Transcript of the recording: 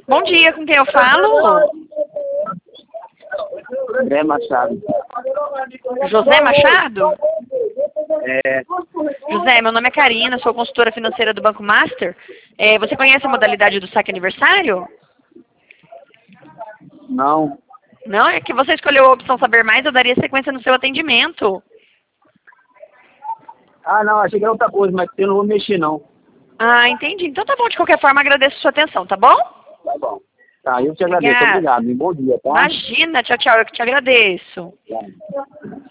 Bom dia, com quem eu falo? André Machado. José Machado? É, José, meu nome é Karina, sou consultora financeira do Banco Master. Você conhece a modalidade do saque aniversário? não. Não? É que você escolheu a opção saber mais, eu daria sequência no seu atendimento. Ah, não, achei que era outra coisa, mas eu não vou mexer, não. Ah, entendi. Então tá bom, de qualquer forma agradeço a sua atenção, tá bom? Tá bom. Tá, eu te agradeço. Obrigada. Obrigado. E bom dia, tá? Imagina, tchau, tchau, eu que te agradeço. Tá.